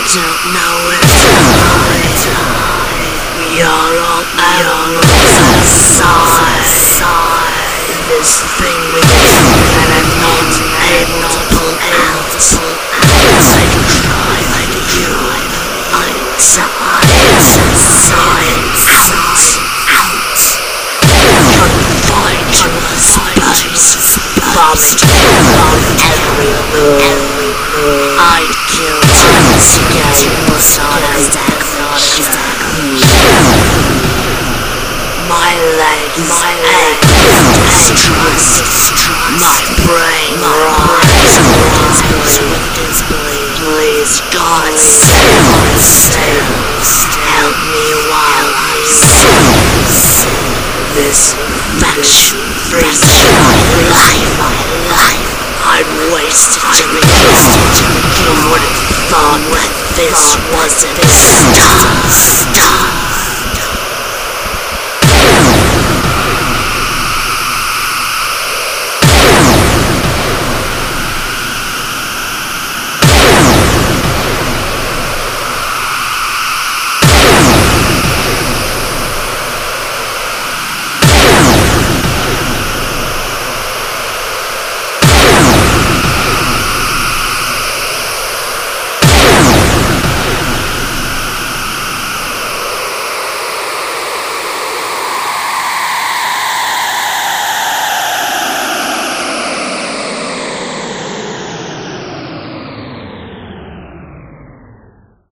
don't know where to hide. We are all outside. This thing within that I'm not able to pull out. I cry like you. I'm inside. Confined to a space. Vomit every move. I'd kill to get my legs ache with distrust. My brain rises with disbelief. Please God save help me while I seize this infection-free life. I'd wasted to begin. Who would have thought that this wasn't stop.